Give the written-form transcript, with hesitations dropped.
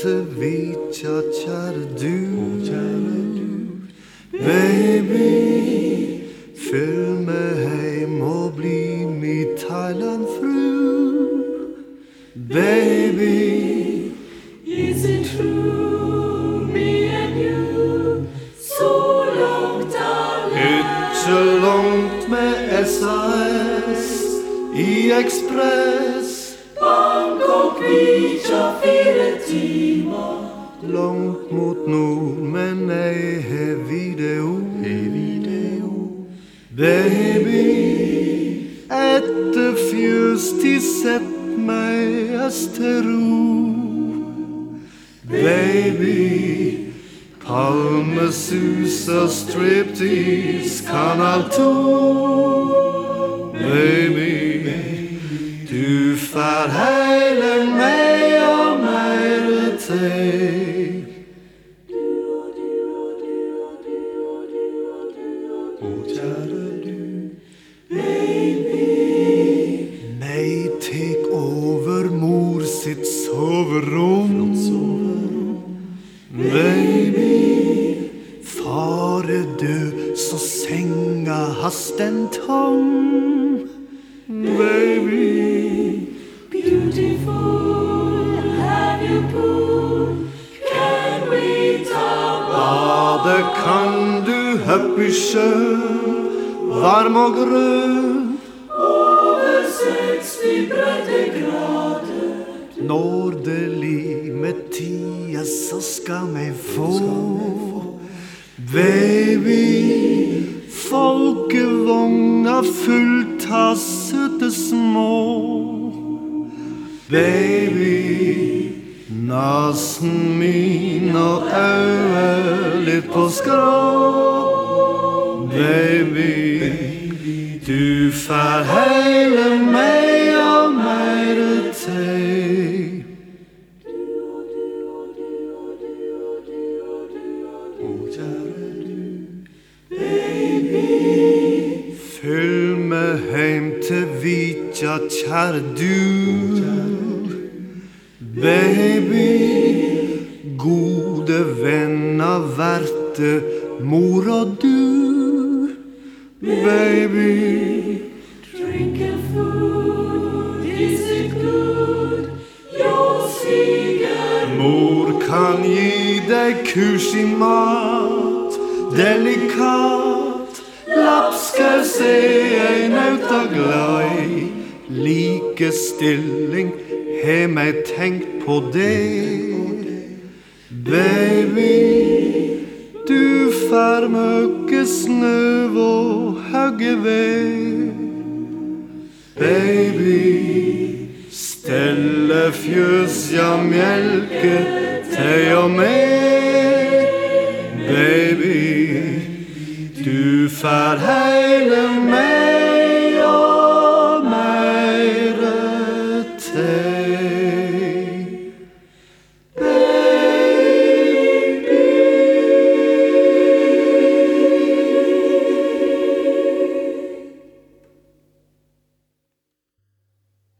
til vitja kjære du. Baby, følg meg heim og bli min Thailand-fru. Baby, is it true, me and you, så långt ikke langt med SAS i Ekspress. Bangkok, Vitja, 4 timer. Langt mot nord, men jeg har video. Baby, etter fjøstid sett meg til ro. Baby, palmesus og striptease, kanal 2. Baby, du får hele meg og mer til. Meg tek over mor sitt soverom. Baby, far er død, så senga hast den tom. Baby, Beautiful, have you pool? Can we talk badet kan du høppe i sjø, varm og grønn. over 60 breddegrader? Når det lir med tida, så skal vi få. Baby, folkevogna fullt av søte små. Baby, nasen min og øye litt på skrå. Baby, du får hele meg og mer til. Følg meg heim til Vitja, kjære du. Baby, gode venner verte mor og du. Baby, Drinking food, is it good? Your cigar. mor kan gi deg kurs i mat, delikat. Lapskaus er jeg nauta glad i. Likestilling har meg tenkt på det. Baby, du får møkke snøv og hugge ved. Baby, stelle fjøs, ja mjelke til og med. Baby, du får